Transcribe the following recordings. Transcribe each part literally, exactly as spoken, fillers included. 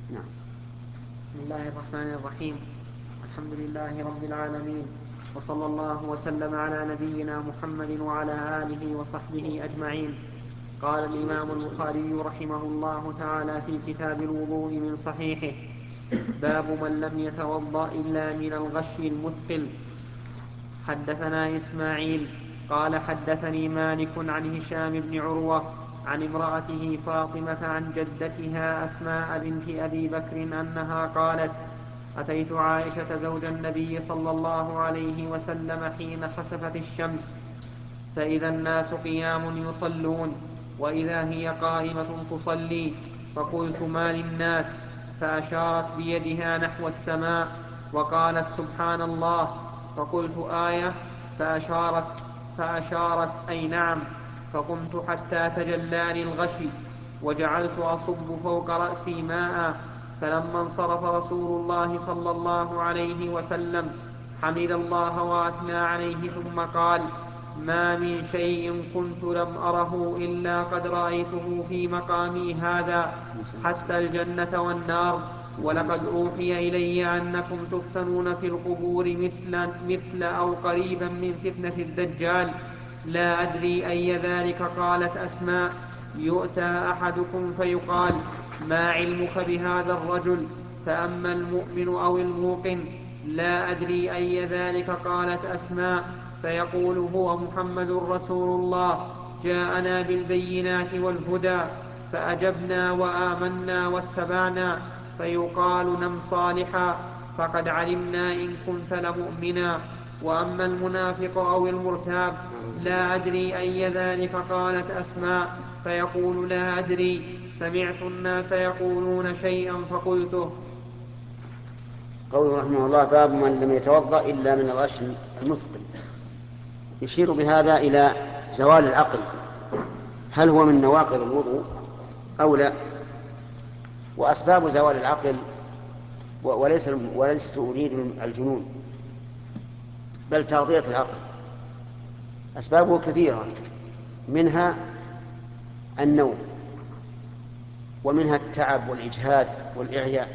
نعم. بسم الله الرحمن الرحيم. الحمد لله رب العالمين، وصلى الله وسلم على نبينا محمد وعلى آله وصحبه أجمعين. قال الإمام البخاري رحمه الله تعالى في كتاب الوضوء من صحيحه: باب من لم يتوضأ إلا من الغش المثقل. حدثنا إسماعيل قال حدثني مالك عن هشام بن عروة عن امرأته فاطمة عن جدتها أسماء بنت أبي بكر أنها قالت: أتيت عائشة زوج النبي صلى الله عليه وسلم حين خسفت الشمس، فإذا الناس قيام يصلون، وإذا هي قائمة تصلي، فقلت: ما للناس؟ فأشارت بيدها نحو السماء وقالت: سبحان الله. فقلت: آية؟ فأشارت, فأشارت أي نعم. فقمت حتى تجلاني الغشي، وجعلت أصب فوق رأسي ماء. فلما انصرف رسول الله صلى الله عليه وسلم حمد الله وأثنى عليه ثم قال: ما من شيء كنت لم أره إلا قد رأيته في مقامي هذا، حتى الجنة والنار. ولقد أوحي إلي أنكم تفتنون في القبور مثل, مثل أو قريبا من فتنة الدجال. لا أدري أي ذلك. قالت أسماء: يؤتى أحدكم فيقال: ما علمك بهذا الرجل؟ فأما المؤمن أو الموقن. لا أدري أي ذلك. قالت أسماء: فيقول: هو محمد رسول الله، جاءنا بالبينات والهدى، فأجبنا وآمنا واتبعنا. فيقال: نم صالحا، فقد علمنا إن كنت لمؤمنا. وأما المنافق أو المرتاب. لا أدري أي ذلك. قالت أسماء: فيقول: لا أدري، سمعت الناس يقولون شيئا فقلته. قوله رحمه الله: باب من لم يتوضأ إلا من الغش المثقل. يشير بهذا إلى زوال العقل، هل هو من نواقض الوضوء أو لا؟ وأسباب زوال العقل، وليس وليس أريد الجنون بل تغطية العقل، أسبابه كثيرة، منها النوم، ومنها التعب والإجهاد والإعياء،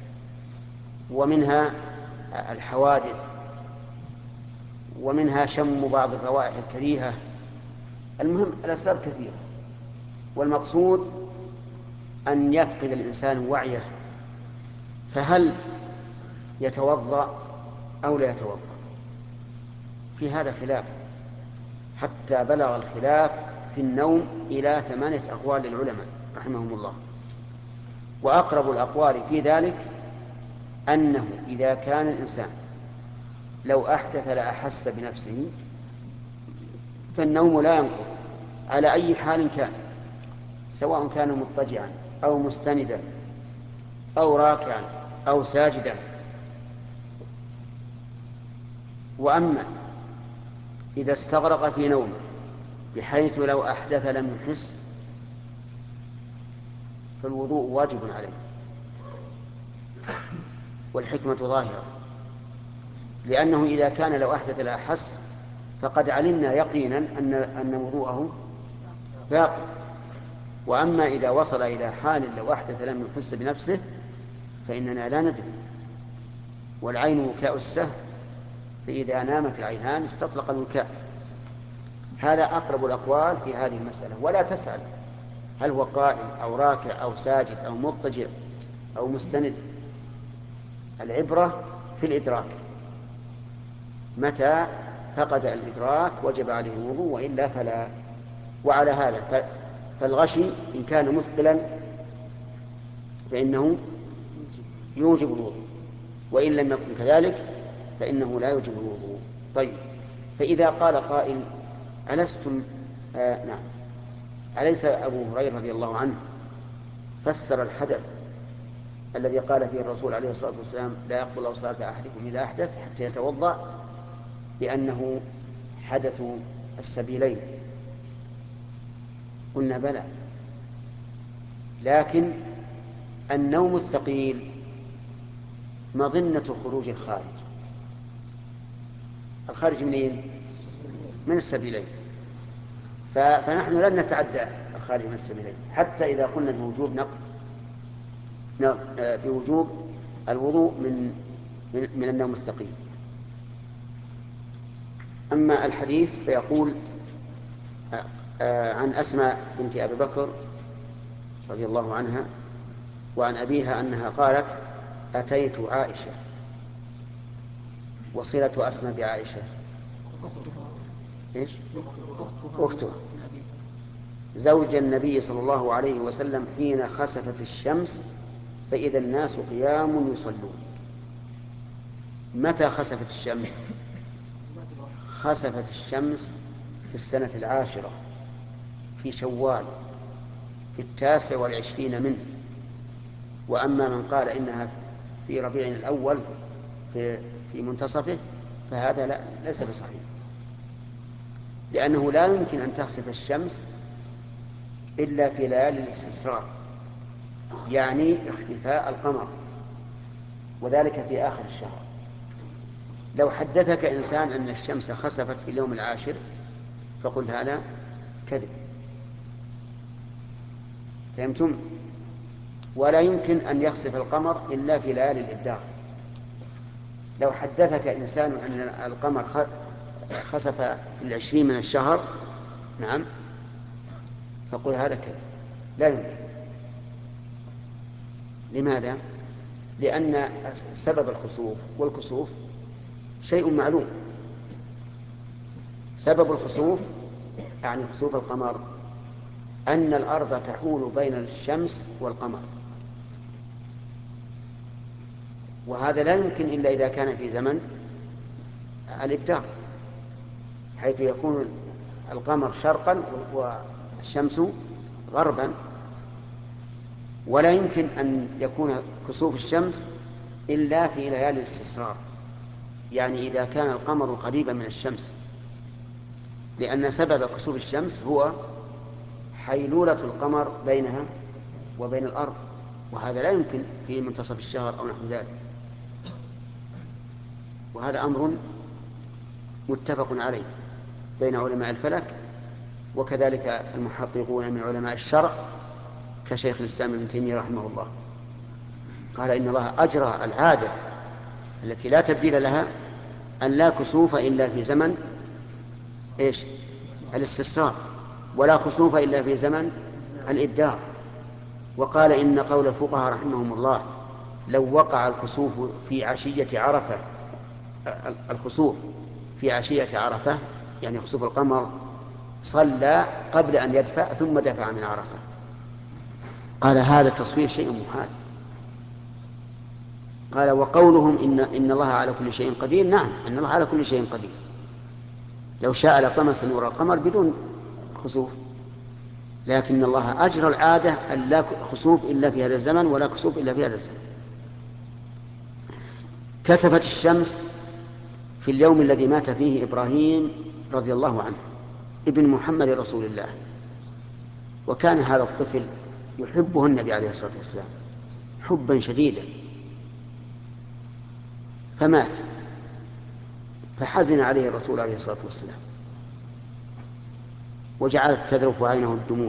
ومنها الحوادث، ومنها شم بعض الروائح الكريهة. المهم الأسباب كثيرة، والمقصود أن يفقد الإنسان وعيه. فهل يتوضأ أو لا يتوضأ؟ في هذا خلاف، حتى بلغ الخلاف في النوم إلى ثمانية أقوال للعلماء رحمهم الله. وأقرب الأقوال في ذلك أنه إذا كان الإنسان لو أحدث لأحس بنفسه فالنوم لا ينقض على أي حال كان، سواء كان مضطجعا أو مستندا أو راكعا أو ساجدا. وأما إذا استغرق في نومه بحيث لو أحدث لم يحس فالوضوء واجب عليه، والحكمة ظاهرة، لأنه إذا كان لو أحدث لا أحس فقد علمنا يقينا أن أن وضوءه باق. وأما إذا وصل إلى حال لو أحدث لم يحس بنفسه فإننا لا ندري، والعين وكاء السهم، فإذا نامت العينان استطلق الوكاء. هذا أقرب الأقوال في هذه المسألة. ولا تسأل هل هو قائم أو راكع أو ساجد أو مضطجع أو مستند، العبرة في الإدراك، متى فقد الإدراك وجب عليه الوضوء، وإلا فلا. وعلى هذا فالغشي إن كان مثقلا فإنه يوجب الوضوء، وإن لم يكن كذلك فإنه لا يوجب الوضوء. طيب، فإذا قال قائل: ألستم آه نعم أليس أبو هريرة رضي الله عنه فسر الحدث الذي قال فيه الرسول عليه الصلاة والسلام: لا يقبل صلاة أحدكم إذا أحدث حتى يتوضأ، بأنه حدث السبيلين؟ قلنا بلى، لكن النوم الثقيل مظنة خروج الخارج. الخارج منين؟ من السبيلين. فنحن لن نتعدى الخارج من السبيلين حتى إذا قلنا بوجوب نقض بوجوب الوضوء من من النوم الثقيل. أما الحديث فيقول عن أسماء بنت أبي بكر رضي الله عنها وعن أبيها أنها قالت: أتيت عائشة. وصلة أسماء بعائشة إيش؟ أختها زوج النبي صلى الله عليه وسلم حين خسفت الشمس فإذا الناس قيام يصلون. متى خسفت الشمس؟ خسفت الشمس في السنة العاشرة في شوال في التاسع والعشرين منه. وأما من قال إنها في ربيع الأول في, في منتصفه فهذا لا ليس بصحيح، لأنه لا يمكن أن تخسف الشمس إلا في ليالي الاستسرار، يعني اختفاء القمر، وذلك في آخر الشهر. لو حدثك إنسان أن الشمس خسفت في اليوم العاشر فقل هذا كذب. فهمتم؟ ولا يمكن أن يخسف القمر إلا في ليالي الإبدار. لو حدثك إنسان أن القمر خسف في العشرين من الشهر نعم فقل هذا كذب، لا يمكن. لماذا؟ لأن سبب الخسوف والكسوف شيء معلوم. سبب الخسوف يعني خسوف القمر أن الأرض تحول بين الشمس والقمر، وهذا لا يمكن إلا إذا كان في زمن الإبدار، حيث يكون القمر شرقا والشمس غربا. ولا يمكن أن يكون كسوف الشمس إلا في ليالي الاستسرار، يعني إذا كان القمر قريبا من الشمس، لأن سبب كسوف الشمس هو حيلولة القمر بينها وبين الأرض، وهذا لا يمكن في منتصف الشهر أو نحو ذلك. وهذا أمر متفق عليه بين علماء الفلك وكذلك المحققون من علماء الشرع كشيخ الإسلام ابن تيمية رحمه الله، قال إن الله أجرى العادة التي لا تبديل لها أن لا كسوف إلا في زمن إيش؟ الاستسرار، ولا خسوف إلا في زمن الإبدار. وقال إن قول الفقهاء رحمهم الله لو وقع الكسوف في عشية عرفة، الخسوف في عشية عرفة يعني خسوف القمر، صلى قبل أن يدفع ثم دفع من عرفة. قال هذا التصوير شيء محال. قال وقولهم إن, إن الله على كل شيء قدير، نعم إن الله على كل شيء قدير، لو شاء لطمس نور القمر بدون خسوف، لكن الله أجرى العادة أن لا خسوف إلا في هذا الزمن ولا كسوف إلا في هذا الزمن. كسفت الشمس في اليوم الذي مات فيه إبراهيم رضي الله عنه ابن محمد رسول الله، وكان هذا الطفل يحبه النبي عليه الصلاة والسلام حبا شديدا، فمات، فحزن عليه الرسول عليه الصلاة والسلام وجعلت تذرف عينه الدموع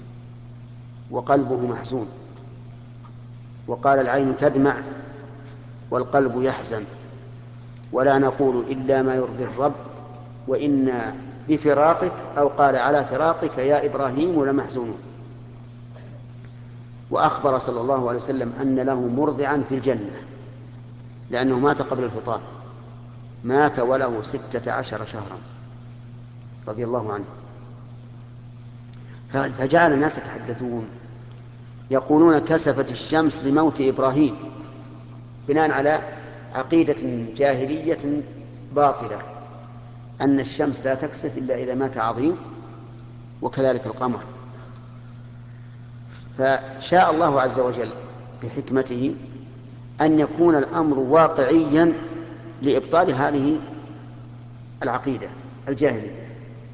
وقلبه محزون، وقال العين تدمع والقلب يحزن ولا نقول إلا ما يرضي الرب وإنا بفراقك، أو قال على فراقك يا إبراهيم لمحزونون. وأخبر صلى الله عليه وسلم أن له مرضعا في الجنة، لأنه مات قبل الفطام، مات وله ستة عشر شهرا رضي الله عنه. فجعل الناس يتحدثون يقولون كسفت الشمس لموت إبراهيم، بناء على عقيدة جاهلية باطلة أن الشمس لا تكسف إلا إذا مات عظيم، وكذلك القمر. فشاء الله عز وجل بحكمته أن يكون الأمر واقعيا لإبطال هذه العقيدة الجاهلية.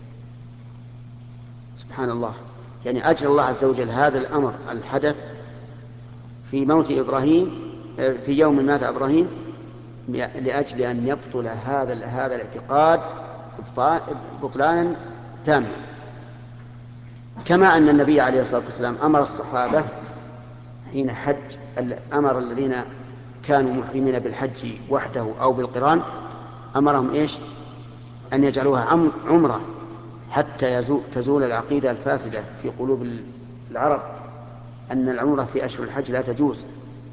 سبحان الله، يعني أجرى الله عز وجل هذا الأمر الحدث في موت إبراهيم في يوم مات إبراهيم لأجل أن يبطل هذا هذا الاعتقاد بطلانا تاما. كما أن النبي عليه الصلاة والسلام أمر الصحابة حين حج أمر الذين كانوا محرمين بالحج وحده أو بالقران أمرهم إيش؟ أن يجعلوها عمرة حتى تزول العقيدة الفاسدة في قلوب العرب أن العمرة في أشهر الحج لا تجوز.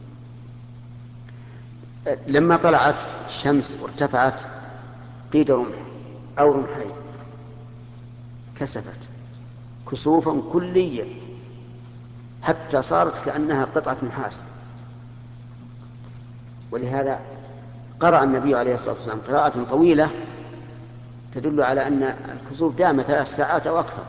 لما طلعت الشمس وارتفعت قيد رمح أو رمحين كسفت كسوفا كليا حتى صارت كأنها قطعة نحاس. ولهذا قرأ النبي عليه الصلاة والسلام قراءة طويلة تدل على أن الكسوف دام ثلاث ساعات أو أكثر،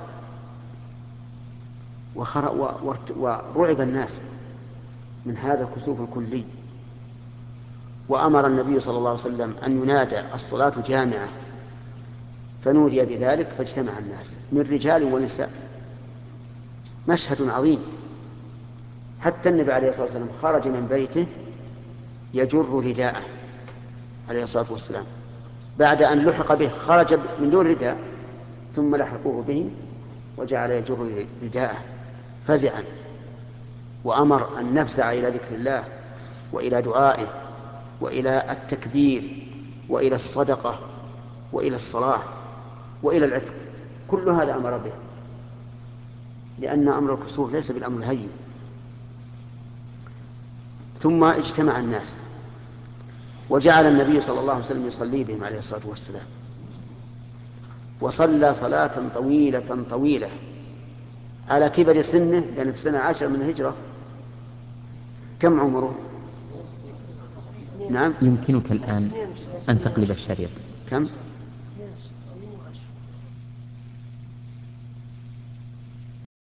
ورعب الناس من هذا الكسوف الكلي. وأمر النبي صلى الله عليه وسلم أن ينادى الصلاة جامعة، فنودي بذلك فاجتمع الناس من رجال ونساء. مشهد عظيم. حتى النبي عليه الصلاة والسلام خرج من بيته يجر رداءه عليه الصلاة والسلام بعد أن لحق به، خرج من دون رداء ثم لحقوه به وجعل يجر رداءه فزعا، وأمر أن نفزع إلى ذكر الله وإلى دعائه وإلى التكبير وإلى الصدقة وإلى الصلاة وإلى العتق. كل هذا أمر به، لأن أمر الكسوف ليس بالأمر الهين. ثم اجتمع الناس وجعل النبي صلى الله عليه وسلم يصلي بهم عليه الصلاة والسلام، وصلى صلاة طويلة طويلة على كبر سنه، لأن في سنة عشر من الهجرة. كم عمره؟ نعم. يمكنك الآن أن تقلب الشريط. كم؟